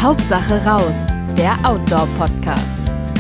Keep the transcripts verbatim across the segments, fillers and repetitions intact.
Hauptsache raus, der Outdoor-Podcast.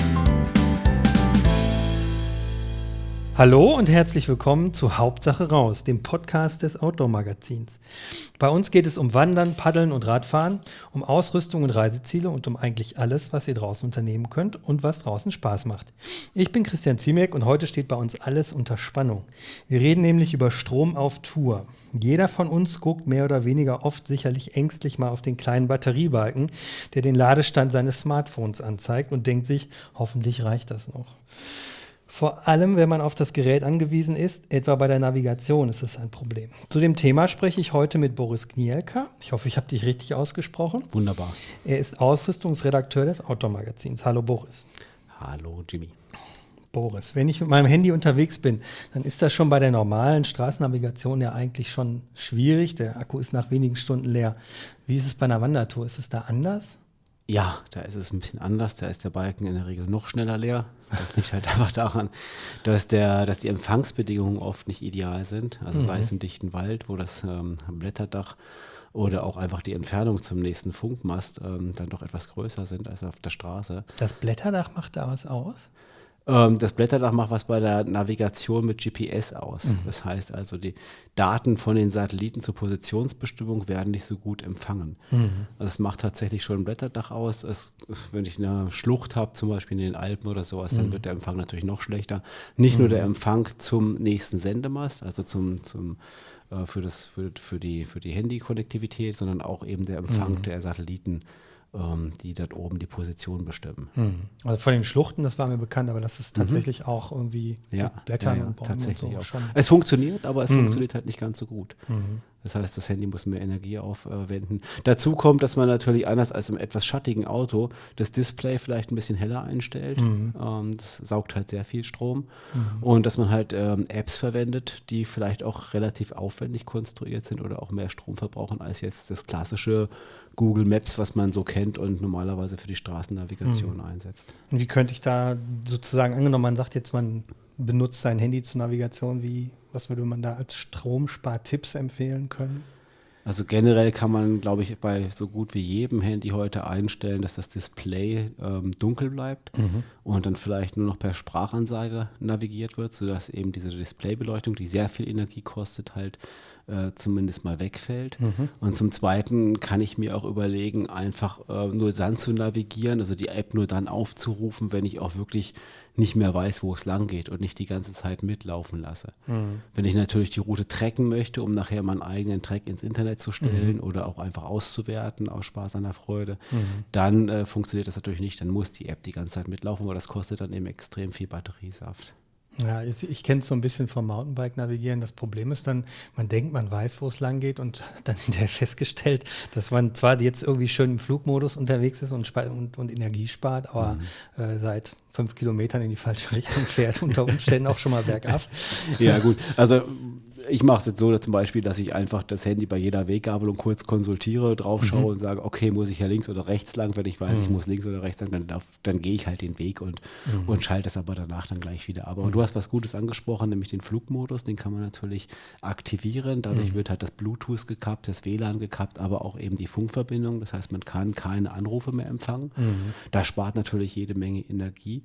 Hallo und herzlich willkommen zu Hauptsache raus, dem Podcast des Outdoor-Magazins. Bei uns geht es um Wandern, Paddeln und Radfahren, um Ausrüstung und Reiseziele und um eigentlich alles, was ihr draußen unternehmen könnt und was draußen Spaß macht. Ich bin Christian Ziemek und heute steht bei uns alles unter Spannung. Wir reden nämlich über Strom auf Tour. Jeder von uns guckt mehr oder weniger oft sicherlich ängstlich mal auf den kleinen Batteriebalken, der den Ladestand seines Smartphones anzeigt und denkt sich, hoffentlich reicht das noch. Vor allem, wenn man auf das Gerät angewiesen ist, etwa bei der Navigation, ist es ein Problem. Zu dem Thema spreche ich heute mit Boris Gnielka. Ich hoffe, ich habe dich richtig ausgesprochen. Wunderbar. Er ist Ausrüstungsredakteur des Outdoor-Magazins. Hallo Boris. Hallo Jimmy. Boris, wenn ich mit meinem Handy unterwegs bin, dann ist das schon bei der normalen Straßennavigation ja eigentlich schon schwierig. Der Akku ist nach wenigen Stunden leer. Wie ist es bei einer Wandertour? Ist es da anders? Ja, da ist es ein bisschen anders. Da ist der Balken in der Regel noch schneller leer. Das liegt halt einfach daran, dass, der, dass die Empfangsbedingungen oft nicht ideal sind. Also mhm. sei es im dichten Wald, wo das ähm, Blätterdach oder auch einfach die Entfernung zum nächsten Funkmast ähm, dann doch etwas größer sind als auf der Straße. Das Blätterdach macht da was aus? Das Blätterdach macht was bei der Navigation mit G P S aus. Mhm. Das heißt also, die Daten von den Satelliten zur Positionsbestimmung werden nicht so gut empfangen. Mhm. Also es macht tatsächlich schon ein Blätterdach aus. Es, wenn ich eine Schlucht habe, zum Beispiel in den Alpen oder sowas, mhm. dann wird der Empfang natürlich noch schlechter. Nicht mhm. nur der Empfang zum nächsten Sendemast, also zum, zum äh, für, das, für, für die, für die Handy-Konnektivität, sondern auch eben der Empfang mhm. der Satelliten, die dort oben die Position bestimmen. Hm. Also von den Schluchten, das war mir bekannt, aber das ist tatsächlich mhm. auch irgendwie ja, mit Blättern ja, ja, und Bäumen tatsächlich und so auch. schon. Es funktioniert, aber es mhm. funktioniert halt nicht ganz so gut. Mhm. Das heißt, das Handy muss mehr Energie aufwenden. Dazu kommt, dass man natürlich anders als im etwas schattigen Auto das Display vielleicht ein bisschen heller einstellt. Mhm. Ähm, das saugt halt sehr viel Strom. Mhm. Und dass man halt ähm, Apps verwendet, die vielleicht auch relativ aufwendig konstruiert sind oder auch mehr Strom verbrauchen als jetzt das klassische Google Maps, was man so kennt und normalerweise für die Straßennavigation mhm. einsetzt. Und wie könnte ich da sozusagen, angenommen, man sagt jetzt, man benutzt sein Handy zur Navigation, wie, was würde man da als Stromspartipps empfehlen können? Also generell kann man, glaube ich, bei so gut wie jedem Handy heute einstellen, dass das Display ähm, dunkel bleibt mhm. und dann vielleicht nur noch per Sprachansage navigiert wird, sodass eben diese Displaybeleuchtung, die sehr viel Energie kostet, halt äh, zumindest mal wegfällt. Mhm. Und zum Zweiten kann ich mir auch überlegen, einfach äh, nur dann zu navigieren, also die App nur dann aufzurufen, wenn ich auch wirklich nicht mehr weiß, wo es lang geht und nicht die ganze Zeit mitlaufen lasse. Mhm. Wenn ich natürlich die Route tracken möchte, um nachher meinen eigenen Track ins Internet zu stellen mhm. oder auch einfach auszuwerten aus Spaß an der Freude, mhm. dann äh, funktioniert das natürlich nicht. Dann muss die App die ganze Zeit mitlaufen, weil das kostet dann eben extrem viel Batteriesaft. Ja, ich, ich kenne es so ein bisschen vom Mountainbike-Navigieren. Das Problem ist dann, man denkt, man weiß, wo es lang geht und dann hinterher festgestellt, dass man zwar jetzt irgendwie schön im Flugmodus unterwegs ist und, und, und Energie spart, aber mhm. äh, seit fünf Kilometern in die falsche Richtung fährt, unter Umständen auch schon mal bergab. Ja gut, also ich mache es jetzt so zum Beispiel, dass ich einfach das Handy bei jeder Weggabelung kurz konsultiere, drauf schaue mhm. und sage, okay, muss ich ja links oder rechts lang, wenn ich weiß, mhm. ich muss links oder rechts lang, dann, dann gehe ich halt den Weg und, mhm. und schalte es aber danach dann gleich wieder ab. Und du hast was Gutes angesprochen, nämlich den Flugmodus, den kann man natürlich aktivieren. Dadurch mhm. wird halt das Bluetooth gekappt, das W L A N gekappt, aber auch eben die Funkverbindung. Das heißt, man kann keine Anrufe mehr empfangen. Mhm. Das spart natürlich jede Menge Energie.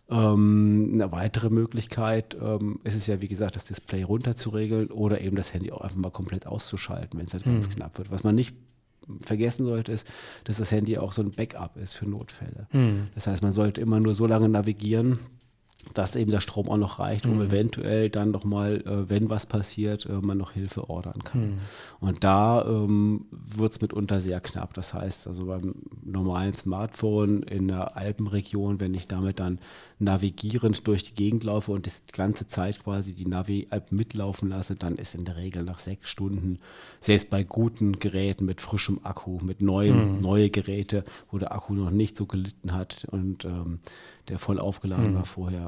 Ähm, eine weitere Möglichkeit ähm, ist es ja, wie gesagt, das Display runterzuregeln oder eben das Handy auch einfach mal komplett auszuschalten, wenn es halt mhm. ganz knapp wird. Was man nicht vergessen sollte, ist, dass das Handy auch so ein Backup ist für Notfälle. Mhm. Das heißt, man sollte immer nur so lange navigieren, dass eben der Strom auch noch reicht, um mhm. eventuell dann nochmal, äh, wenn was passiert, äh, man noch Hilfe ordern kann. Mhm. Und da ähm, wird es mitunter sehr knapp. Das heißt, also beim normalen Smartphone in der Alpenregion, wenn ich damit dann navigierend durch die Gegend laufe und das die ganze Zeit quasi die Navi-App mitlaufen lasse, dann ist in der Regel nach sechs Stunden, selbst bei guten Geräten mit frischem Akku, mit neuen, mhm. neue Geräte, wo der Akku noch nicht so gelitten hat und ähm, der voll aufgeladen mhm. war vorher,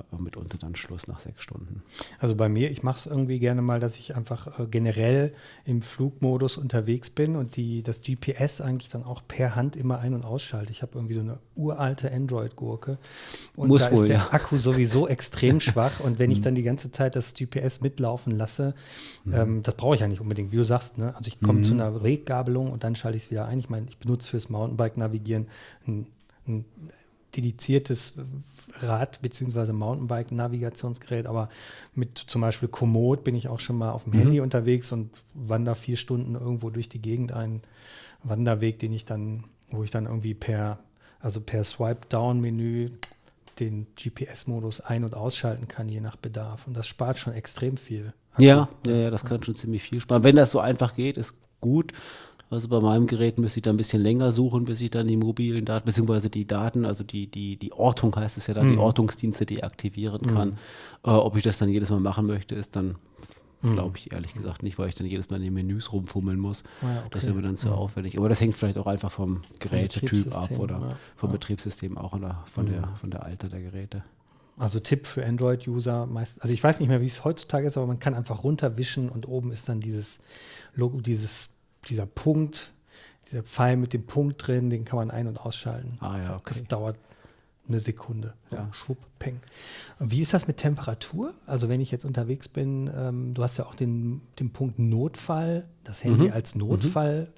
ja mitunter dann Schluss nach sechs Stunden. Also bei mir, ich mache es irgendwie gerne mal, dass ich einfach äh, generell im Flugmodus unterwegs bin und die, das G P S eigentlich dann auch per Hand immer ein- und ausschalte. Ich habe irgendwie so eine uralte Android-Gurke und Muss da wohl, ist der ja. Akku sowieso extrem schwach und wenn ich dann die ganze Zeit das G P S mitlaufen lasse, mhm. ähm, das brauche ich ja nicht unbedingt, wie du sagst, ne? Also ich komme mhm. zu einer Weggabelung und dann schalte ich es wieder ein. Ich meine, ich benutze fürs Mountainbike-Navigieren ein, ein dediziertes Rad- bzw. Mountainbike-Navigationsgerät, aber mit zum Beispiel Komoot bin ich auch schon mal auf dem mhm. Handy unterwegs und wandere vier Stunden irgendwo durch die Gegend, einen Wanderweg, den ich dann, wo ich dann irgendwie per, also per Swipe-Down-Menü den G P S-Modus ein- und ausschalten kann, je nach Bedarf. Und das spart schon extrem viel. Ja, ja, ja, das kann schon ziemlich viel sparen. Wenn das so einfach geht, ist gut. Also bei meinem Gerät müsste ich da ein bisschen länger suchen, bis ich dann die mobilen Daten, beziehungsweise die Daten, also die, die, die Ortung heißt es ja dann, mhm. die Ortungsdienste deaktivieren kann. Mhm. Äh, ob ich das dann jedes Mal machen möchte, ist dann, mhm. glaube ich ehrlich gesagt nicht, weil ich dann jedes Mal in den Menüs rumfummeln muss. Ah, ja, okay. Das wäre mir dann zu mhm. aufwendig. Aber das hängt vielleicht auch einfach vom Gerätetyp ab oder ja. vom ja. Betriebssystem auch oder von, mhm. der, von der Alter der Geräte. Also Tipp für Android-User, meist, also ich weiß nicht mehr, wie es heutzutage ist, aber man kann einfach runterwischen und oben ist dann dieses Logo, dieses dieser Punkt, dieser Pfeil mit dem Punkt drin, den kann man ein- und ausschalten. Ah ja, okay. Das dauert eine Sekunde. Ja, ja schwupp, peng. Und wie ist das mit Temperatur? Also wenn ich jetzt unterwegs bin, ähm, du hast ja auch den, den Punkt Notfall, das Handy mhm. als Notfallgerät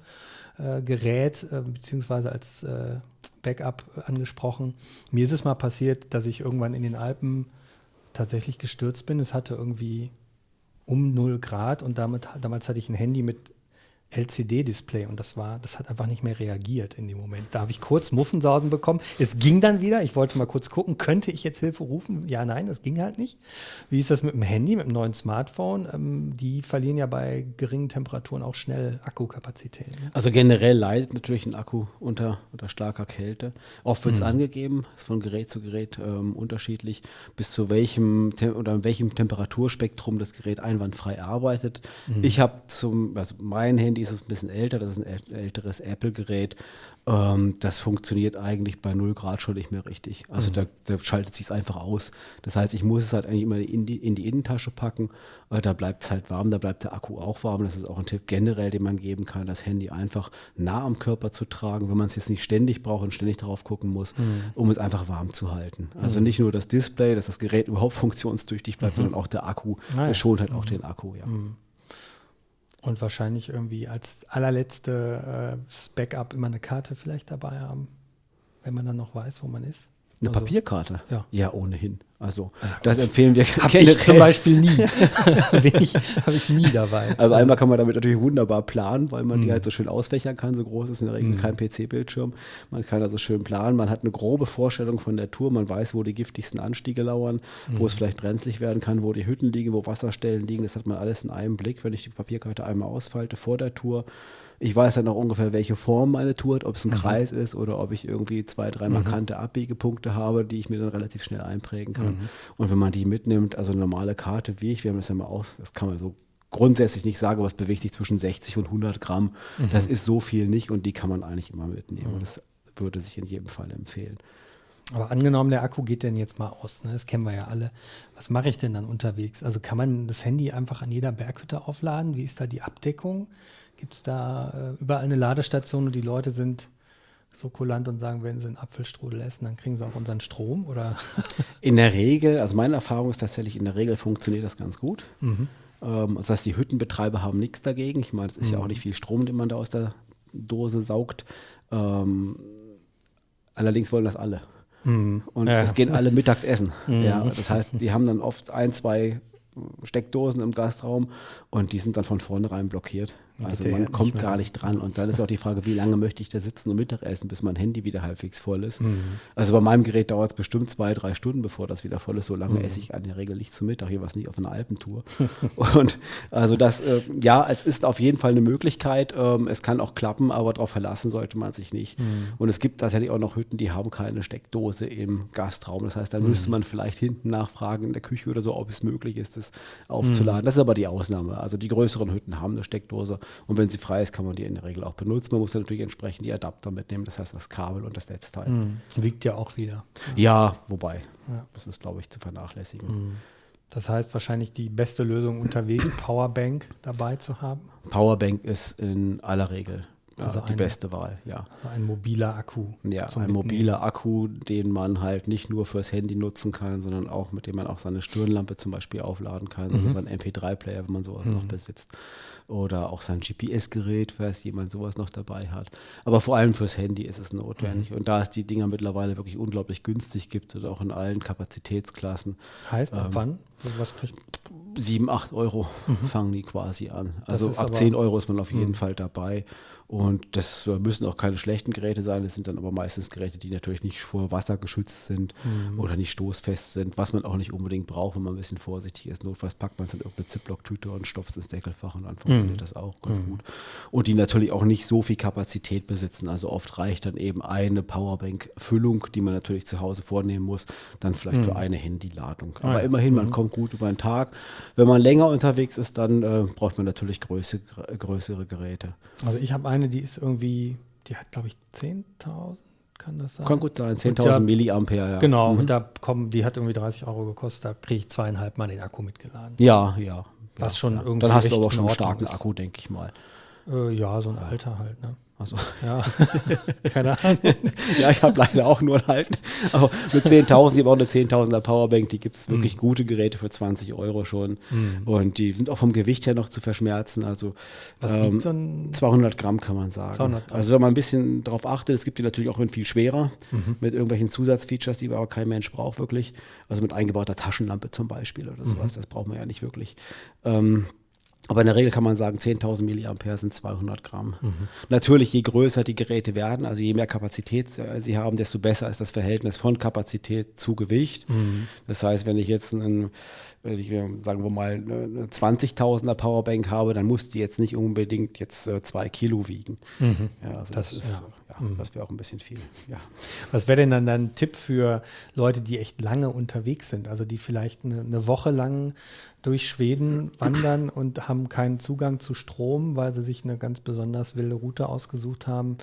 äh, äh, beziehungsweise als äh, Backup angesprochen. Mir ist es mal passiert, dass ich irgendwann in den Alpen tatsächlich gestürzt bin. Es hatte irgendwie um null Grad und damit, damals hatte ich ein Handy mit L C D-Display und das war, das hat einfach nicht mehr reagiert in dem Moment. Da habe ich kurz Muffensausen bekommen. Es ging dann wieder. Ich wollte mal kurz gucken, könnte ich jetzt Hilfe rufen? Ja, nein, das ging halt nicht. Wie ist das mit dem Handy, mit dem neuen Smartphone? Ähm, die verlieren ja bei geringen Temperaturen auch schnell Akkukapazität. Ne? Also generell leidet natürlich ein Akku unter, unter starker Kälte. Oft wird es mhm. angegeben, ist von Gerät zu Gerät ähm, unterschiedlich, bis zu welchem oder in welchem Temperaturspektrum das Gerät einwandfrei arbeitet. Mhm. Ich habe zum, also mein Handy ist ein bisschen älter, das ist ein älteres Apple-Gerät. Ähm, das funktioniert eigentlich bei null Grad schon nicht mehr richtig. Also mhm. da, da schaltet sich es einfach aus. Das heißt, ich muss es halt eigentlich immer in die, in die Innentasche packen. Äh, da bleibt es halt warm, da bleibt der Akku auch warm. Das ist auch ein Tipp generell, den man geben kann, das Handy einfach nah am Körper zu tragen, wenn man es jetzt nicht ständig braucht und ständig darauf gucken muss, mhm. um es einfach warm zu halten. Also mhm. nicht nur das Display, dass das Gerät überhaupt funktionstüchtig bleibt, mhm. sondern auch der Akku. Ah, ja. schont halt mhm. auch den Akku, ja. Mhm. Und wahrscheinlich irgendwie als allerletzte äh, Backup immer eine Karte vielleicht dabei haben, wenn man dann noch weiß, wo man ist. Eine also, Papierkarte? Ja. Ja, ohnehin. Also das empfehlen wir. Habe ich zum Beispiel nie. Habe ich nie dabei. Also einmal kann man damit natürlich wunderbar planen, weil man mm. die halt so schön ausfächern kann. So groß ist in der Regel mm. kein P C-Bildschirm. Man kann also schön planen. Man hat eine grobe Vorstellung von der Tour. Man weiß, wo die giftigsten Anstiege lauern, mm. wo es vielleicht brenzlig werden kann, wo die Hütten liegen, wo Wasserstellen liegen. Das hat man alles in einem Blick, wenn ich die Papierkarte einmal ausfalte vor der Tour. Ich weiß dann auch ungefähr, welche Form meine Tour hat, ob es ein mhm. Kreis ist oder ob ich irgendwie zwei, drei markante mhm. Abbiegepunkte habe, die ich mir dann relativ schnell einprägen kann. Mhm. Und wenn man die mitnimmt, also eine normale Karte wie ich, wir haben das ja mal aus, das kann man so grundsätzlich nicht sagen, aber es bewegt sich zwischen sechzig und hundert Gramm. Mhm. Das ist so viel nicht und die kann man eigentlich immer mitnehmen. Mhm. Das würde sich in jedem Fall empfehlen. Aber angenommen, der Akku geht denn jetzt mal aus, ne? Das kennen wir ja alle. Was mache ich denn dann unterwegs? Also kann man das Handy einfach an jeder Berghütte aufladen? Wie ist da die Abdeckung? Gibt es da äh, überall eine Ladestation und die Leute sind so kulant und sagen, wenn sie einen Apfelstrudel essen, dann kriegen sie auch unseren Strom? Oder? In der Regel, also meine Erfahrung ist tatsächlich, in der Regel funktioniert das ganz gut. Mhm. Ähm, das heißt, die Hüttenbetreiber haben nichts dagegen. Ich meine, es ist mhm. ja auch nicht viel Strom, den man da aus der Dose saugt. Ähm, allerdings wollen das alle. Mhm. Und ja. es gehen alle mittags essen. Mhm. Ja, das heißt, die haben dann oft ein, zwei Steckdosen im Gastraum und die sind dann von vornherein blockiert. Also man kommt gar nicht dran. Und dann ist auch die Frage, wie lange möchte ich da sitzen und Mittagessen, bis mein Handy wieder halbwegs voll ist. Mhm. Also bei meinem Gerät dauert es bestimmt zwei, drei Stunden, bevor das wieder voll ist. So lange mhm. esse ich in der Regel nicht zu Mittag. Hier war es nicht auf einer Alpentour. Und also das, äh, ja, es ist auf jeden Fall eine Möglichkeit. Ähm, es kann auch klappen, aber darauf verlassen sollte man sich nicht. Mhm. Und es gibt tatsächlich auch noch Hütten, die haben keine Steckdose im Gastraum. Das heißt, da mhm. müsste man vielleicht hinten nachfragen in der Küche oder so, ob es möglich ist, das aufzuladen. Mhm. Das ist aber die Ausnahme. Also die größeren Hütten haben eine Steckdose. Und wenn sie frei ist, kann man die in der Regel auch benutzen. Man muss dann natürlich entsprechend die Adapter mitnehmen, das heißt das Kabel und das Netzteil. Mhm. Wiegt ja auch wieder. Ja, wobei, Ja. das ist, glaube ich, zu vernachlässigen. Mhm. Das heißt wahrscheinlich die beste Lösung unterwegs, Powerbank dabei zu haben. Powerbank ist in aller Regel Also ja, die eine- beste Wahl, ja. Also ein mobiler Akku. Ja, zum ein Mitnehmen. mobiler Akku, den man halt nicht nur fürs Handy nutzen kann, sondern auch mit dem man auch seine Stirnlampe zum Beispiel aufladen kann, so sein M P drei Player, wenn man sowas noch besitzt. Oder auch sein G P S-Gerät, falls jemand sowas noch dabei hat. Aber vor allem fürs Handy ist es notwendig. Und da es die Dinger mittlerweile wirklich unglaublich günstig gibt und auch in allen Kapazitätsklassen, Heißt, ab Ähm, wann? Also was kriegt sieben, acht Euro fangen die quasi an. Also ist ab aber- zehn Euro ist man auf jeden Fall dabei. Und das müssen auch keine schlechten Geräte sein. Das sind dann aber meistens Geräte, die natürlich nicht vor Wasser geschützt sind oder nicht stoßfest sind, was man auch nicht unbedingt braucht, wenn man ein bisschen vorsichtig ist. Notfalls packt man es in irgendeine Ziploc-Tüte und stopft es ins Deckelfach und dann funktioniert das auch ganz gut. Und die natürlich auch nicht so viel Kapazität besitzen. Also oft reicht dann eben eine Powerbank-Füllung, die man natürlich zu Hause vornehmen muss, dann vielleicht für eine Handyladung. Aber ja. immerhin, man kommt gut über den Tag. Wenn man länger unterwegs ist, dann äh, braucht man natürlich größere, größere Geräte. Also ich habe eine, die ist irgendwie, die hat glaube ich zehntausend, kann das sein? Kann gut sein, Und zehntausend da- Milliampere, ja. Genau, und da kommen, die hat irgendwie dreißig Euro gekostet, da kriege ich zweieinhalb Mal den Akku mitgeladen. Ja, ja. Was ja, schon ja. irgendwie Dann hast du echt aber auch schon in einen Ordnung starken ist. Akku, denke ich mal. Äh, ja, so ein alter halt, ne? Also, Ja, keine Ahnung. ja, ich habe leider auch nur einen alten. Aber mit zehntausend, ich habe auch eine zehntausender Powerbank, die gibt es wirklich gute Geräte für zwanzig Euro schon. Und die sind auch vom Gewicht her noch zu verschmerzen. Also Was ähm, wiegt so ein, zweihundert Gramm kann man sagen. zweihundert Gramm. Also wenn man ein bisschen drauf achtet, es gibt die natürlich auch in viel schwerer, mit irgendwelchen Zusatzfeatures, die aber kein Mensch braucht wirklich. Also mit eingebauter Taschenlampe zum Beispiel oder sowas, das braucht man ja nicht wirklich. Ähm, aber in der Regel kann man sagen, zehntausend Milliampere sind zweihundert Gramm. Natürlich, je größer die Geräte werden, also je mehr Kapazität äh, sie haben, desto besser ist das Verhältnis von Kapazität zu Gewicht. Das heißt, wenn ich jetzt einen, wenn ich, äh, sagen wir mal, eine zwanzigtausender Powerbank habe, dann muss die jetzt nicht unbedingt jetzt äh, zwei Kilo wiegen. Ja, also das, Das- ist, ja. ja, das wäre auch ein bisschen viel. Ja. was wäre denn dann ein Tipp für Leute, die echt lange unterwegs sind, also die vielleicht eine, eine Woche lang durch Schweden wandern und haben keinen Zugang zu Strom, weil sie sich eine ganz besonders wilde Route ausgesucht haben.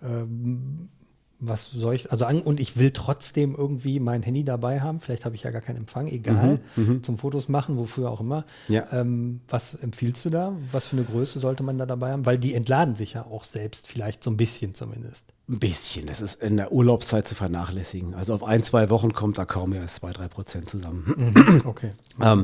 Ähm, was soll ich, also an, und ich will trotzdem irgendwie mein Handy dabei haben, vielleicht habe ich ja gar keinen Empfang, egal, zum Fotos machen, wofür auch immer. Ja. Ähm, was empfiehlst du da? Was für eine Größe sollte man da dabei haben? Weil die entladen sich ja auch selbst, vielleicht so ein bisschen zumindest. Ein bisschen, das ist in der Urlaubszeit zu vernachlässigen. Also auf ein, zwei Wochen kommt da kaum mehr als zwei, drei Prozent zusammen. Okay. Ähm,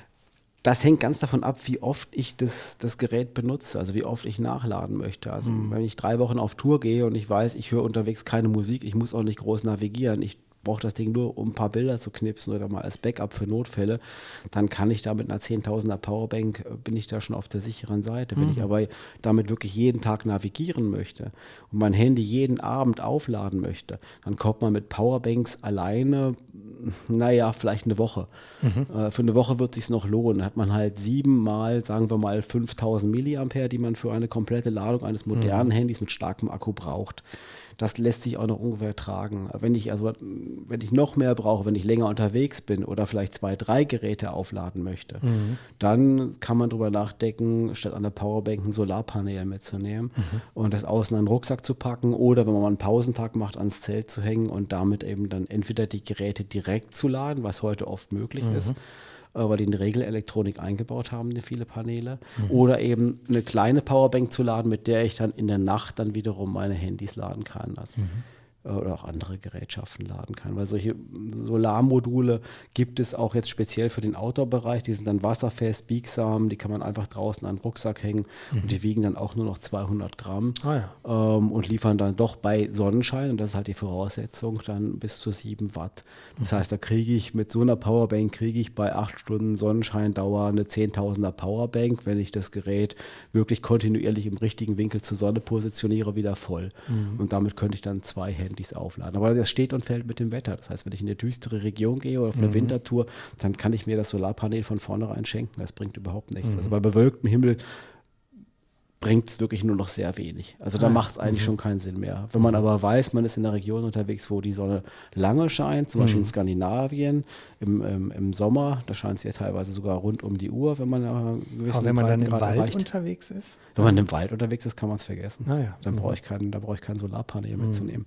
das hängt ganz davon ab, wie oft ich das, das Gerät benutze, also wie oft ich nachladen möchte. Also wenn ich drei Wochen auf Tour gehe und ich weiß, ich höre unterwegs keine Musik, ich muss auch nicht groß navigieren, ich brauche das Ding nur, um ein paar Bilder zu knipsen oder mal als Backup für Notfälle, dann kann ich da mit einer zehntausender Powerbank, äh, bin ich da schon auf der sicheren Seite. Wenn ich aber damit wirklich jeden Tag navigieren möchte und mein Handy jeden Abend aufladen möchte, dann kommt man mit Powerbanks alleine, naja, vielleicht eine Woche. Äh, für eine Woche wird es sich noch lohnen. Da hat man halt siebenmal, sagen wir mal, fünftausend Milliampere, die man für eine komplette Ladung eines modernen Handys mit starkem Akku braucht. Das lässt sich auch noch ungefähr tragen. Wenn ich also, wenn ich noch mehr brauche, wenn ich länger unterwegs bin oder vielleicht zwei, drei Geräte aufladen möchte, dann kann man drüber nachdenken, statt an der Powerbank ein Solarpanel mitzunehmen und das außen an den Rucksack zu packen oder wenn man mal einen Pausentag macht, ans Zelt zu hängen und damit eben dann entweder die Geräte direkt zu laden, was heute oft möglich ist, weil die eine Regelelektronik eingebaut haben, in viele Paneele. Mhm. Oder eben eine kleine Powerbank zu laden, mit der ich dann in der Nacht dann wiederum meine Handys laden kann. Also, mhm. Oder auch andere Gerätschaften laden kann. Weil solche Solarmodule gibt es auch jetzt speziell für den Outdoor-Bereich. Die sind dann wasserfest, biegsam, die kann man einfach draußen an den Rucksack hängen mhm. und die wiegen dann auch nur noch zweihundert Gramm Ah, ja. ähm, und liefern dann doch bei Sonnenschein, und das ist halt die Voraussetzung, dann bis zu sieben Watt. Das mhm. heißt, da kriege ich mit so einer Powerbank, kriege ich bei acht Stunden Sonnenscheindauer eine zehntausender Powerbank, wenn ich das Gerät wirklich kontinuierlich im richtigen Winkel zur Sonne positioniere, wieder voll. Mhm. Und damit könnte ich dann zwei Handys aufladen. Aber das steht und fällt mit dem Wetter. Das heißt, wenn ich in eine düstere Region gehe oder auf eine mhm. Wintertour, dann kann ich mir das Solarpanel von vornherein schenken. Das bringt überhaupt nichts. Mhm. Also bei bewölktem Himmel bringt es wirklich nur noch sehr wenig. Also da Ah, macht es eigentlich mhm. schon keinen Sinn mehr. Wenn man aber weiß, man ist in einer Region unterwegs, wo die Sonne lange scheint, zum Beispiel in Skandinavien, im, im, im Sommer, da scheint es ja teilweise sogar rund um die Uhr, wenn man äh, einen gewissen Aber wenn man dann im Breitengrad Wald erreicht. unterwegs ist? Wenn man im Wald unterwegs ist, kann man es vergessen. Ah ja. Dann Mhm. brauche ich kein, da brauche ich kein Solarpanel mitzunehmen.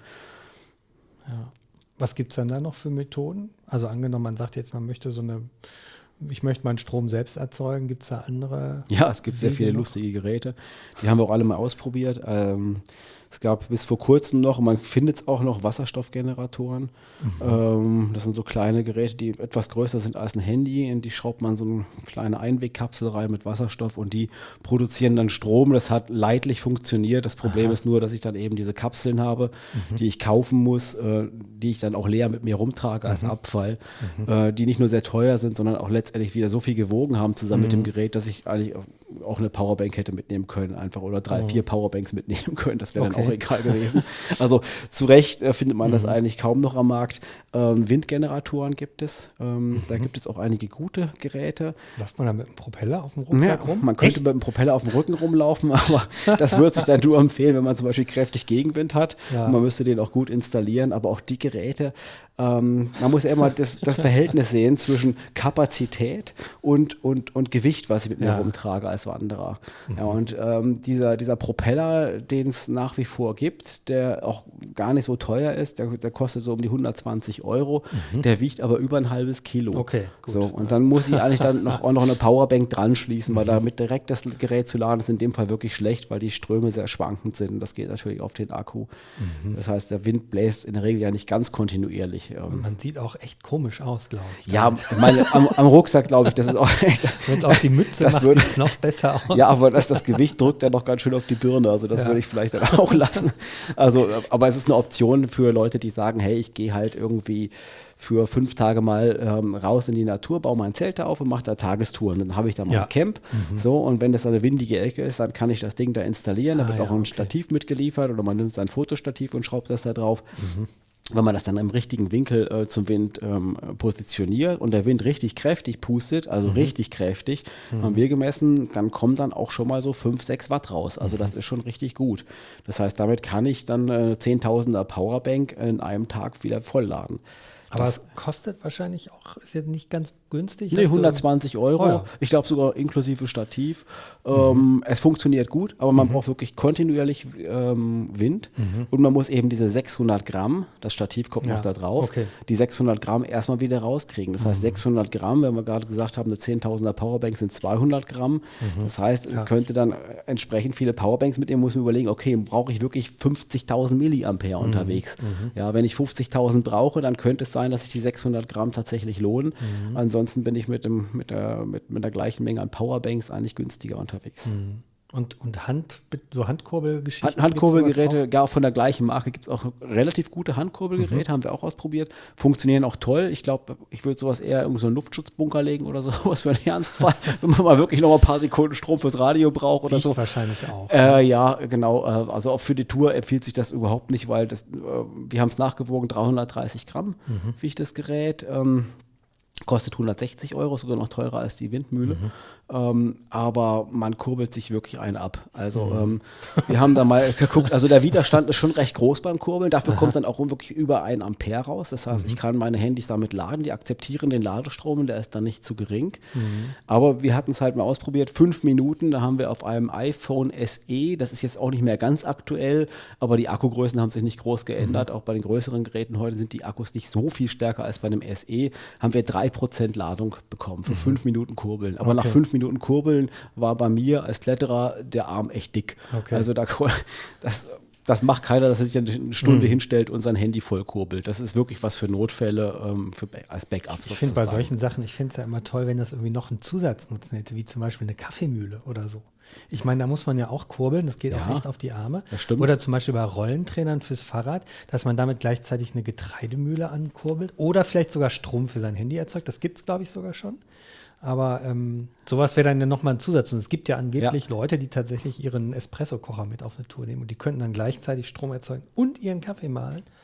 Ja. Was gibt es dann da noch für Methoden? Also angenommen, man sagt jetzt, man möchte so eine, ich möchte meinen Strom selbst erzeugen, gibt es da andere? Ja, es gibt sehr Wege viele noch? lustige Geräte. Die haben wir auch alle mal ausprobiert. Ähm, es gab bis vor kurzem noch, und man findet es auch noch, Wasserstoffgeneratoren. Mhm. Ähm, das sind so kleine Geräte, die etwas größer sind als ein Handy. In die schraubt man so eine kleine Einwegkapsel rein mit Wasserstoff und die produzieren dann Strom. Das hat leidlich funktioniert. Das Problem Aha. ist nur, dass ich dann eben diese Kapseln habe, die ich kaufen muss, äh, die ich dann auch leer mit mir rumtrage als Abfall, äh, die nicht nur sehr teuer sind, sondern auch letztendlich wieder so viel gewogen haben zusammen mit dem Gerät, dass ich eigentlich auch- auch eine Powerbank hätte mitnehmen können einfach oder drei, vier Powerbanks mitnehmen können. Das wäre dann Okay. auch egal gewesen. Also zu Recht äh, findet man das eigentlich kaum noch am Markt. Ähm, Windgeneratoren gibt es. Ähm, Da gibt es auch einige gute Geräte. Läuft man da mit einem Propeller auf dem Ja, Rucksack rum? man könnte Echt? mit dem Propeller auf dem Rücken rumlaufen, aber das würde sich dann nur empfehlen, wenn man zum Beispiel kräftig Gegenwind hat. Ja. Und man müsste den auch gut installieren, aber auch die Geräte, ähm, man muss ja immer das, das Verhältnis sehen zwischen Kapazität und, und, und Gewicht, was ich mit mir Ja. rumtrage als Wanderer. Ja, und ähm, dieser, dieser Propeller, den es nach wie vor gibt, der auch gar nicht so teuer ist, der, der kostet so um die hundertzwanzig Euro, der wiegt aber über ein halbes Kilo. Okay, gut. So, und dann muss ich eigentlich dann noch, auch noch eine Powerbank dran schließen, weil damit direkt das Gerät zu laden ist in dem Fall wirklich schlecht, weil die Ströme sehr schwankend sind. Das geht natürlich auf den Akku. Das heißt, der Wind bläst in der Regel ja nicht ganz kontinuierlich. Ähm, Man sieht auch echt komisch aus, glaube ich. ja, meine, am, am Rucksack glaube ich, das ist auch echt. Wenn es auf die Mütze Das macht, würde- sieht es noch besser aus. Ja, aber das, das Gewicht drückt ja noch ganz schön auf die Birne, also das Ja. würde ich vielleicht dann auch lassen. Also, aber es ist eine Option für Leute, die sagen, hey, ich gehe halt irgendwie für fünf Tage mal ähm, raus in die Natur, baue mein Zelt da auf und mache da Tagestouren. Dann habe ich da mal Ja. ein Camp. So, und wenn das eine windige Ecke ist, dann kann ich das Ding da installieren. Da Ah, wird ja, auch ein okay. Stativ mitgeliefert oder man nimmt sein Fotostativ und schraubt das da drauf. Wenn man das dann im richtigen Winkel äh, zum Wind ähm, positioniert und der Wind richtig kräftig pustet, also richtig kräftig, haben wir gemessen, dann kommen dann auch schon mal so fünf, sechs Watt raus. Also das ist schon richtig gut. Das heißt, damit kann ich dann äh, Zehntausender Powerbank in einem Tag wieder vollladen. Aber Das- es kostet wahrscheinlich auch, ist jetzt nicht ganz günstig. Nee, Hast du- hundertzwanzig Euro. Oh ja. Ich glaube sogar inklusive Stativ. Ähm, es funktioniert gut, aber man braucht wirklich kontinuierlich ähm, Wind. Und man muss eben diese sechshundert Gramm, das Stativ kommt Ja, noch da drauf, okay. die sechshundert Gramm erstmal wieder rauskriegen. Das heißt, sechshundert Gramm, wenn wir gerade gesagt haben, eine zehntausender Powerbank sind zweihundert Gramm. Das heißt, Ja. ich könnte dann äh, entsprechend viele Powerbanks mitnehmen, muss mir überlegen, okay, brauche ich wirklich fünfzigtausend Milliampere unterwegs. Ja, wenn ich fünfzigtausend brauche, dann könnte es sein, dass sich die sechshundert Gramm tatsächlich lohnen. Ansonsten bin ich mit, dem, mit, der, mit, mit der gleichen Menge an Powerbanks eigentlich günstiger unterwegs. Und, und Hand, so Handkurbelgeschichten? Hand, Handkurbelgeräte, gibt's sowas gar von der gleichen Marke gibt es auch relativ gute Handkurbelgeräte, haben wir auch ausprobiert. Funktionieren auch toll. Ich glaube, ich würde sowas eher in so einen Luftschutzbunker legen oder sowas für einen Ernstfall, wenn man mal wirklich noch ein paar Sekunden Strom fürs Radio braucht auch? oder Wiegt so. wahrscheinlich auch. Äh, ja, genau. Äh, also auch für die Tour empfiehlt sich das überhaupt nicht, weil das, äh, wir haben es nachgewogen, dreihundertdreißig Gramm wiegt das Gerät. Ähm, kostet hundertsechzig Euro, sogar noch teurer als die Windmühle. Ähm, aber man kurbelt sich wirklich einen ab. Also ähm, wir haben da mal geguckt, also der Widerstand ist schon recht groß beim Kurbeln. Dafür kommt dann auch wirklich über ein Ampere raus. Das heißt, ich kann meine Handys damit laden, die akzeptieren den Ladestrom und der ist dann nicht zu gering. Aber wir hatten es halt mal ausprobiert, fünf Minuten, da haben wir auf einem iPhone S E, das ist jetzt auch nicht mehr ganz aktuell, aber die Akkugrößen haben sich nicht groß geändert. Auch bei den größeren Geräten heute sind die Akkus nicht so viel stärker als bei einem S E, haben wir drei Prozent Ladung bekommen für fünf Minuten Kurbeln. Aber Okay. nach fünf Minuten Kurbeln war bei mir als Kletterer der Arm echt dick. Okay. Also da, das, das macht keiner, dass er sich eine Stunde hinstellt und sein Handy voll kurbelt. Das ist wirklich was für Notfälle, ähm, für, als Backup Ich finde bei sozusagen. solchen Sachen, ich finde es ja immer toll, wenn das irgendwie noch einen Zusatznutzen hätte, wie zum Beispiel eine Kaffeemühle oder so. Ich meine, da muss man ja auch kurbeln, das geht auch Ja, echt auf die Arme. das stimmt. Oder zum Beispiel bei Rollentrainern fürs Fahrrad, dass man damit gleichzeitig eine Getreidemühle ankurbelt oder vielleicht sogar Strom für sein Handy erzeugt. Das gibt es, glaube ich, sogar schon. Aber ähm, sowas wäre dann ja nochmal ein Zusatz. Und es gibt ja angeblich Ja. Leute, die tatsächlich ihren Espresso-Kocher mit auf eine Tour nehmen und die könnten dann gleichzeitig Strom erzeugen und ihren Kaffee mahlen.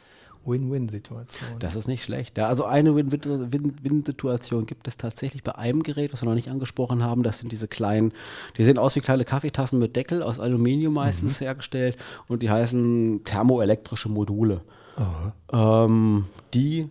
Win-Win-Situation. Das ist nicht schlecht. Ja, also eine Win-Win-Situation gibt es tatsächlich bei einem Gerät, was wir noch nicht angesprochen haben. Das sind diese kleinen, die sehen aus wie kleine Kaffeetassen mit Deckel, aus Aluminium meistens mhm. hergestellt, und die heißen thermoelektrische Module. Ähm, die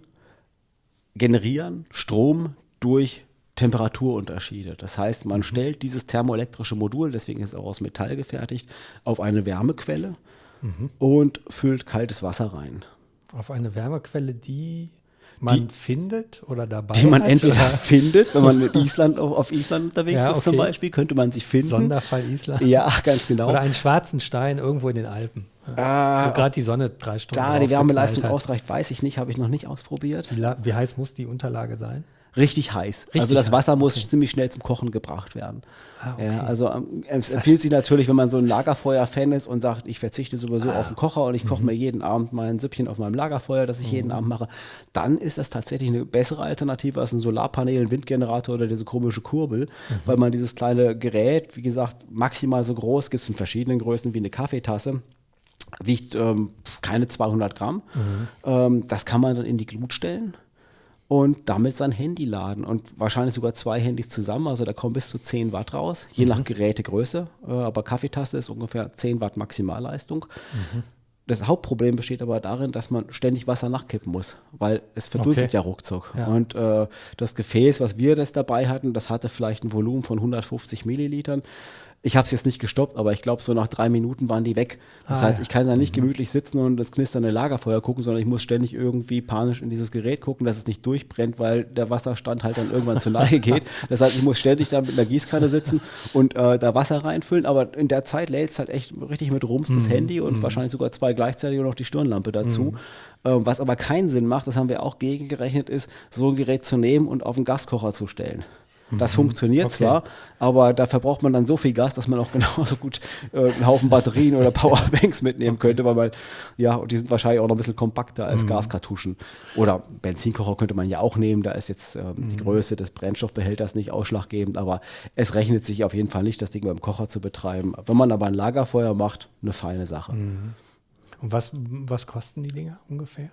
generieren Strom durch Temperaturunterschiede. Das heißt, man mhm. stellt dieses thermoelektrische Modul, deswegen ist es auch aus Metall gefertigt, auf eine Wärmequelle mhm. und füllt kaltes Wasser rein. Auf eine Wärmequelle, die man die, findet oder dabei Die man hat, entweder oder? findet, wenn man in Island, auf, auf Island unterwegs ja, ist okay. zum Beispiel, könnte man sie finden. Sonderfall Island. Ja, ganz genau. Oder einen schwarzen Stein irgendwo in den Alpen. Ja, wo gerade die Sonne drei Stunden Da die Wärmeleistung ausreicht, weiß ich nicht, habe ich noch nicht ausprobiert. Wie, wie heiß muss die Unterlage sein? Richtig heiß. Richtig also das heiß. Wasser muss okay. ziemlich schnell zum Kochen gebracht werden. Ah, okay. Ja, also ähm, es empfiehlt sich natürlich, wenn man so ein Lagerfeuer-Fan ist und sagt, ich verzichte sowieso ah. auf den Kocher und ich koche mhm. mir jeden Abend mal ein Süppchen auf meinem Lagerfeuer, das ich mhm. jeden Abend mache, dann ist das tatsächlich eine bessere Alternative als ein Solarpanel, ein Windgenerator oder diese komische Kurbel, mhm. weil man dieses kleine Gerät, wie gesagt, maximal so groß, gibt es in verschiedenen Größen wie eine Kaffeetasse, wiegt ähm, keine zweihundert Gramm. Mhm. Ähm, das kann man dann in die Glut stellen und damit sein Handy laden und wahrscheinlich sogar zwei Handys zusammen, also da kommen bis zu zehn Watt raus, je mhm. nach Gerätegröße, äh, aber Kaffeetasse ist ungefähr zehn Watt Maximalleistung. Mhm. Das Hauptproblem besteht aber darin, dass man ständig Wasser nachkippen muss, weil es verdunstet okay. ja ruckzuck. Ja. Und äh, das Gefäß, was wir das dabei hatten, das hatte vielleicht ein Volumen von hundertfünfzig Millilitern. Ich habe es jetzt nicht gestoppt, aber ich glaube, so nach drei Minuten waren die weg. Das ah, heißt, ich kann da nicht mhm. gemütlich sitzen und das knisternde Lagerfeuer gucken, sondern ich muss ständig irgendwie panisch in dieses Gerät gucken, dass es nicht durchbrennt, weil der Wasserstand halt dann irgendwann zu nahe geht. Das heißt, ich muss ständig da mit einer Gießkanne sitzen und äh, da Wasser reinfüllen, aber in der Zeit lädt es halt echt richtig mit Rums das mhm. Handy und mhm. wahrscheinlich sogar zwei gleichzeitig und noch die Stirnlampe dazu. Mhm. Ähm, was aber keinen Sinn macht, das haben wir auch gegengerechnet, ist, so ein Gerät zu nehmen und auf den Gaskocher zu stellen. Das funktioniert okay. zwar, aber da verbraucht man dann so viel Gas, dass man auch genauso gut äh, einen Haufen Batterien oder Powerbanks mitnehmen okay. könnte, weil man, ja, die sind wahrscheinlich auch noch ein bisschen kompakter als mhm. Gaskartuschen. Oder Benzinkocher könnte man ja auch nehmen, da ist jetzt ähm, mhm. die Größe des Brennstoffbehälters nicht ausschlaggebend, aber es rechnet sich auf jeden Fall nicht, das Ding beim Kocher zu betreiben. Wenn man aber ein Lagerfeuer macht, eine feine Sache. Mhm. Und was, was kosten die Dinger ungefähr?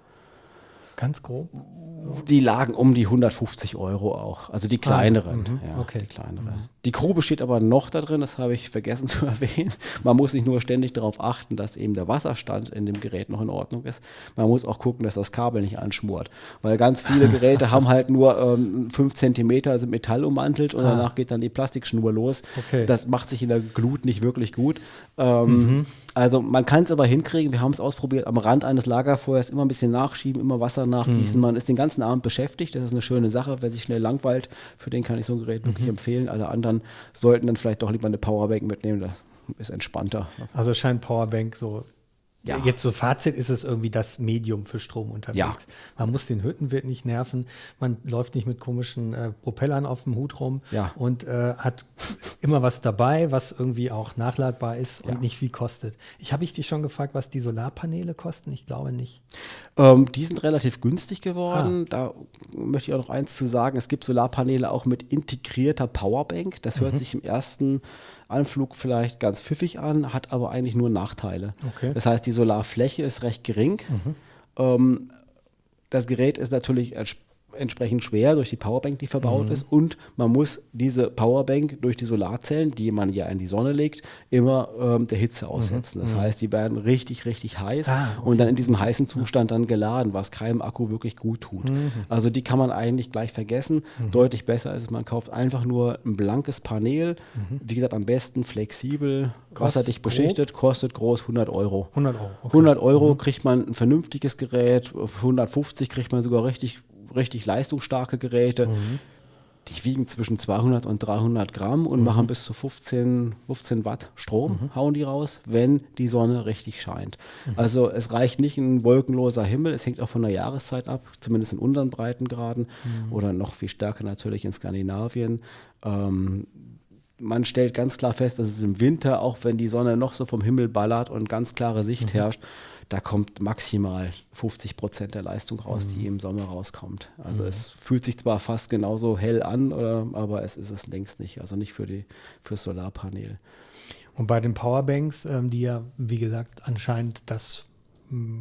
Ganz grob? Die lagen um die hundertfünfzig Euro auch, also die kleineren. Ah, ja, okay. die kleineren. Mhm. Die Crew besteht aber noch da drin, das habe ich vergessen zu erwähnen. Man muss nicht nur ständig darauf achten, dass eben der Wasserstand in dem Gerät noch in Ordnung ist, man muss auch gucken, dass das Kabel nicht anschmort. Weil ganz viele Geräte haben halt nur ähm, fünf Zentimeter, sind Metall ummantelt und ah. danach geht dann die Plastikschnur los. Okay. Das macht sich in der Glut nicht wirklich gut. Ähm, mhm. Also man kann es aber hinkriegen, wir haben es ausprobiert, am Rand eines Lagerfeuers immer ein bisschen nachschieben, immer Wasser nachgießen. Mhm. Man ist den ganzen Abend beschäftigt, das ist eine schöne Sache. Wer sich schnell langweilt, für den kann ich so ein Gerät mhm. wirklich empfehlen. Alle anderen sollten dann vielleicht doch lieber eine Powerbank mitnehmen, das ist entspannter. Also scheint Powerbank so, ja. jetzt so Fazit ist es irgendwie das Medium für Strom unterwegs. Ja. Man muss den Hüttenwirt nicht nerven, man läuft nicht mit komischen äh, Propellern auf dem Hut rum ja. und äh, hat immer was dabei, was irgendwie auch nachladbar ist und ja. nicht viel kostet. Ich habe ich dich schon gefragt, was die Solarpaneele kosten? Ich glaube nicht. Ähm, die sind relativ günstig geworden. Ah. Da möchte ich auch noch eins zu sagen. Es gibt Solarpaneele auch mit integrierter Powerbank. Das hört mhm. sich im ersten Anflug vielleicht ganz pfiffig an, hat aber eigentlich nur Nachteile. Okay. Das heißt, die Solarfläche ist recht gering. Mhm. Ähm, das Gerät ist natürlich entsprechend schwer durch die Powerbank, die verbaut mhm. ist, und man muss diese Powerbank durch die Solarzellen, die man ja in die Sonne legt, immer ähm, der Hitze aussetzen. Mhm. Das heißt, die werden richtig, richtig heiß ah, okay. und dann in diesem heißen Zustand dann geladen, was keinem Akku wirklich gut tut. Mhm. Also die kann man eigentlich gleich vergessen. Mhm. Deutlich besser ist es, man kauft einfach nur ein blankes Panel, mhm. wie gesagt, am besten flexibel, wasserdicht beschichtet, kostet groß hundert Euro. hundert Euro, okay. hundert Euro mhm. kriegt man ein vernünftiges Gerät, hundertfünfzig kriegt man sogar richtig richtig leistungsstarke Geräte. Mhm. Die wiegen zwischen zweihundert und dreihundert Gramm und mhm. machen bis zu fünfzehn, fünfzehn Watt Strom, mhm. hauen die raus, wenn die Sonne richtig scheint. Mhm. Also es reicht nicht ein wolkenloser Himmel, es hängt auch von der Jahreszeit ab, zumindest in unseren Breitengraden mhm. oder noch viel stärker natürlich in Skandinavien. Ähm, man stellt ganz klar fest, dass es im Winter, auch wenn die Sonne noch so vom Himmel ballert und ganz klare Sicht mhm. herrscht, da kommt maximal fünfzig Prozent der Leistung raus, mhm. die im Sommer rauskommt. Also mhm. es fühlt sich zwar fast genauso hell an, oder, aber es ist es längst nicht. Also nicht für die fürs Solarpanel. Und bei den Powerbanks, ähm, die ja, wie gesagt, anscheinend das mh,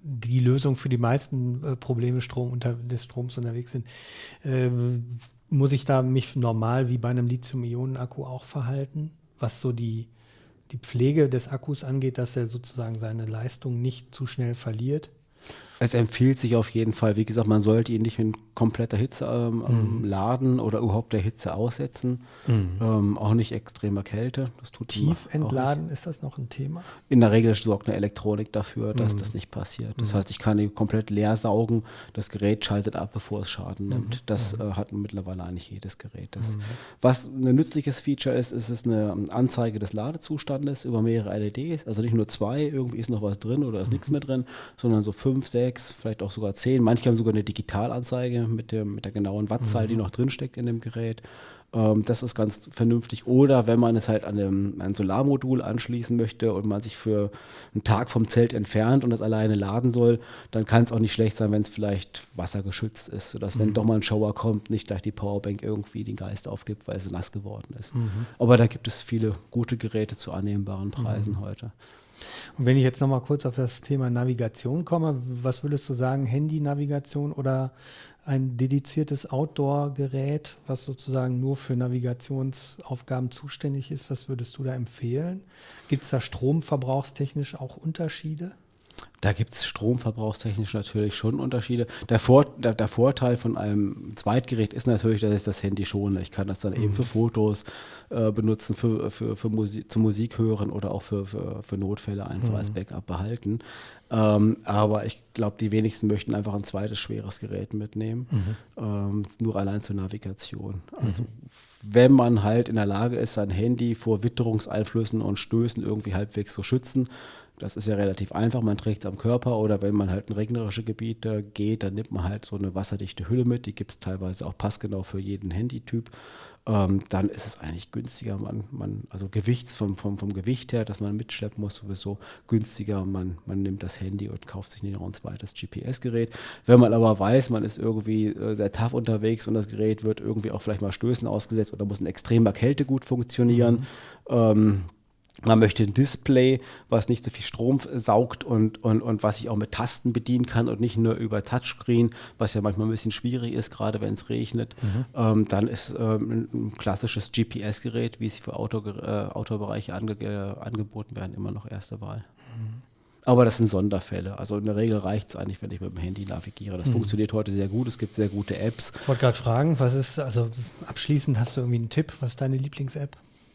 die Lösung für die meisten äh, Probleme Strom unter, des Stroms unterwegs sind. Äh, muss ich da mich normal wie bei einem Lithium-Ionen-Akku auch verhalten, was so die, die Pflege des Akkus angeht, dass er sozusagen seine Leistung nicht zu schnell verliert? Es empfiehlt sich auf jeden Fall, wie gesagt, man sollte ihn nicht in kompletter Hitze ähm, mhm. laden oder überhaupt der Hitze aussetzen. Mhm. Ähm, auch nicht extremer Kälte. Das tut Tief entladen, ist das noch ein Thema? In der Regel sorgt eine Elektronik dafür, dass mhm. das nicht passiert. Das mhm. heißt, ich kann ihn komplett leer saugen, das Gerät schaltet ab, bevor es Schaden nimmt. Mhm. Das mhm. äh, hat mittlerweile eigentlich jedes Gerät. Das, mhm. Was ein nützliches Feature ist, ist es eine Anzeige des Ladezustandes über mehrere L E Ds. Also nicht nur zwei, irgendwie ist noch was drin oder ist mhm. nichts mehr drin, sondern so fünf, sechs, vielleicht auch sogar zehn. Manche haben sogar eine Digitalanzeige mit, dem, mit der genauen Wattzahl, mhm. die noch drinsteckt in dem Gerät. Ähm, das ist ganz vernünftig. Oder wenn man es halt an einem, ein Solarmodul anschließen möchte und man sich für einen Tag vom Zelt entfernt und das alleine laden soll, dann kann es auch nicht schlecht sein, wenn es vielleicht wassergeschützt ist, sodass, mhm. wenn doch mal ein Schauer kommt, nicht gleich die Powerbank irgendwie den Geist aufgibt, weil sie nass geworden ist. Mhm. Aber da gibt es viele gute Geräte zu annehmbaren Preisen mhm. heute. Und wenn ich jetzt nochmal kurz auf das Thema Navigation komme, was würdest du sagen, Handy-Navigation oder ein dediziertes Outdoor-Gerät, was sozusagen nur für Navigationsaufgaben zuständig ist, was würdest du da empfehlen? Gibt es da stromverbrauchstechnisch auch Unterschiede? Da gibt es stromverbrauchstechnisch natürlich schon Unterschiede. Der, Vor der, der Vorteil von einem Zweitgerät ist natürlich, dass ich das Handy schone. Ich kann das dann mhm. eben für Fotos äh, benutzen, für, für, für Musik, zum Musik hören oder auch für, für, für Notfälle einfach mhm. als Backup behalten. Ähm, aber ich glaube, die wenigsten möchten einfach ein zweites schweres Gerät mitnehmen, mhm. ähm, nur allein zur Navigation. Also mhm. wenn man halt in der Lage ist, sein Handy vor Witterungseinflüssen und Stößen irgendwie halbwegs zu schützen, das ist ja relativ einfach, man trägt es am Körper oder wenn man halt in regnerische Gebiete geht, dann nimmt man halt so eine wasserdichte Hülle mit, die gibt es teilweise auch passgenau für jeden Handytyp. Ähm, dann ist es eigentlich günstiger, man, man, also Gewichts vom, vom, vom Gewicht her, das man mitschleppen muss, sowieso günstiger. Man, man nimmt das Handy und kauft sich nicht noch ein zweites G P S-Gerät. Wenn man aber weiß, man ist irgendwie äh, sehr tough unterwegs und das Gerät wird irgendwie auch vielleicht mal Stößen ausgesetzt oder muss in extremer Kälte gut funktionieren, mhm. ähm, man möchte ein Display, was nicht so viel Strom saugt und, und, und was ich auch mit Tasten bedienen kann und nicht nur über Touchscreen, was ja manchmal ein bisschen schwierig ist, gerade wenn es regnet. Mhm. Ähm, dann ist ähm, ein klassisches G P S-Gerät, wie sie für Auto, äh, Autobereiche ange äh, angeboten werden, immer noch erste Wahl. Mhm. Aber das sind Sonderfälle. Also in der Regel reicht es eigentlich, wenn ich mit dem Handy navigiere. Das mhm. funktioniert heute sehr gut. Es gibt sehr gute Apps. Ich wollte gerade fragen, was ist, also abschließend hast du irgendwie einen Tipp, was ist deine Lieblings-App?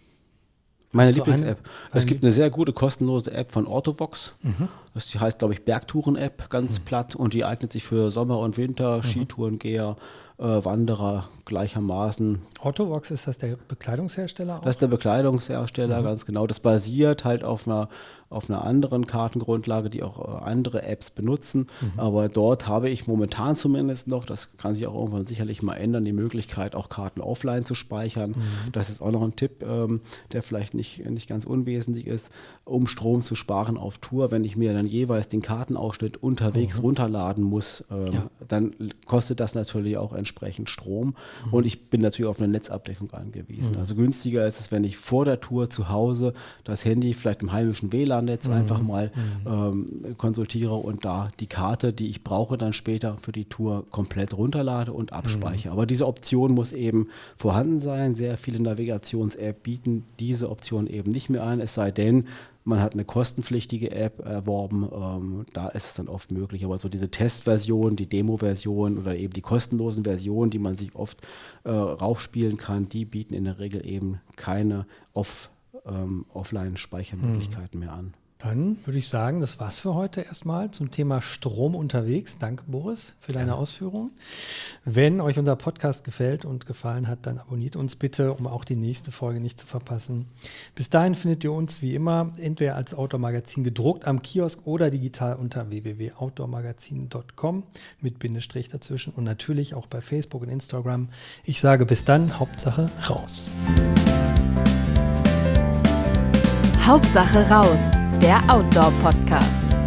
Meine Lieblings-App. Es gibt eine sehr gute kostenlose App von Ortovox. Mhm. Das heißt, glaube ich, Bergtouren-App, ganz mhm. platt. Und die eignet sich für Sommer und Winter, mhm. Skitourengeher, äh, Wanderer gleichermaßen. Ortovox, ist das der Bekleidungshersteller auch? Das ist der Bekleidungshersteller, mhm. ganz genau. Das basiert halt auf einer, auf einer anderen Kartengrundlage, die auch äh, andere Apps benutzen. Mhm. Aber dort habe ich momentan zumindest noch, das kann sich auch irgendwann sicherlich mal ändern, die Möglichkeit, auch Karten offline zu speichern. Mhm. Das ist auch noch ein Tipp, ähm, der vielleicht nicht, nicht ganz unwesentlich ist, um Strom zu sparen auf Tour. Wenn ich mir dann jeweils den Kartenausschnitt unterwegs mhm. runterladen muss, ähm, ja. dann kostet das natürlich auch entsprechend Strom. Mhm. Und ich bin natürlich auf eine Netzabdeckung angewiesen. Mhm. Also günstiger ist es, wenn ich vor der Tour zu Hause das Handy vielleicht im heimischen W L A N-Netz mhm. einfach mal mhm. ähm, konsultiere und da die Karte, die ich brauche, dann später für die Tour komplett runterlade und abspeichere. Mhm. Aber diese Option muss eben vorhanden sein. Sehr viele Navigations-Apps bieten diese Option eben nicht mehr an, es sei denn, man hat eine kostenpflichtige App erworben, ähm, da ist es dann oft möglich. Aber so diese Testversion, die Demo-Version oder eben die kostenlosen Versionen, die man sich oft äh, raufspielen kann, die bieten in der Regel eben keine Off, ähm, Offline-Speichermöglichkeiten mhm. mehr an. Dann würde ich sagen, das war's für heute erstmal zum Thema Strom unterwegs. Danke, Boris, für deine ja. Ausführungen. Wenn euch unser Podcast gefällt und gefallen hat, dann abonniert uns bitte, um auch die nächste Folge nicht zu verpassen. Bis dahin findet ihr uns wie immer entweder als Outdoor-Magazin gedruckt am Kiosk oder digital unter w w w punkt outdoormagazin punkt com mit Bindestrich dazwischen und natürlich auch bei Facebook und Instagram. Ich sage bis dann, Hauptsache raus. Hauptsache raus, der Outdoor-Podcast.